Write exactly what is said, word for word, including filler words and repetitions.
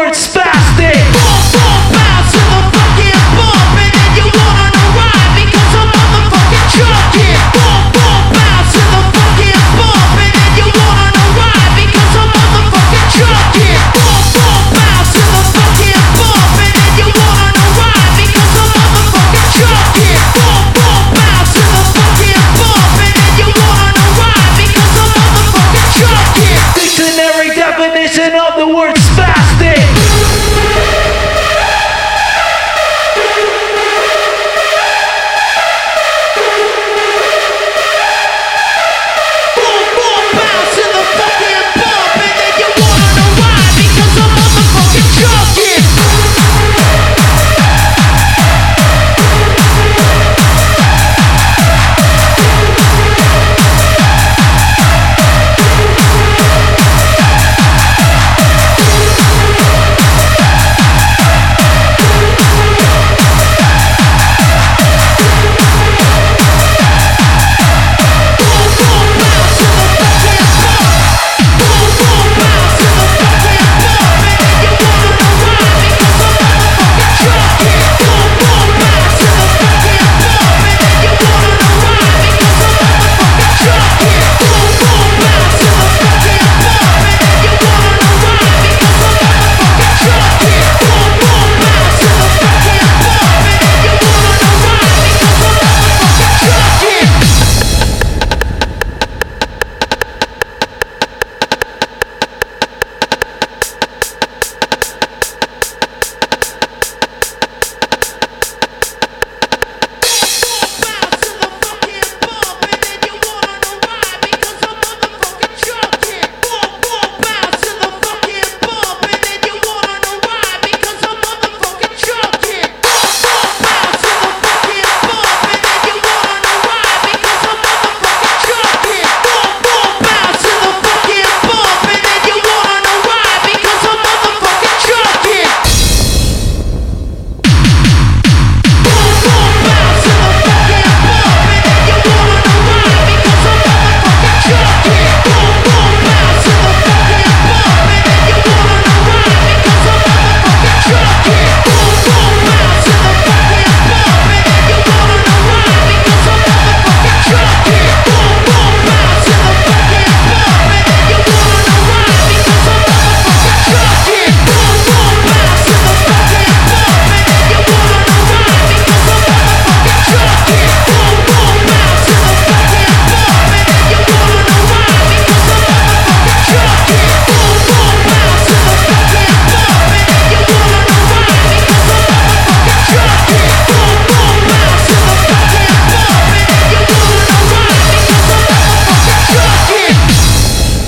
word spastic. Boom, boom, bounce to the fucking bump, and then you wanna know why? Because I'm motherfucking junkin'. Boom, boom, bounce to the fucking bump, and then you wanna know why? Because I'm motherfucking junkin'. Boom, boom, bounce to the fucking bump, and then you wanna know why? Because I'm motherfucking junkin'. Boom, boom, bounce to the fucking bump, and then you wanna know why? Because I'm motherfucking junkin'. Dictionary definition of the word spastic.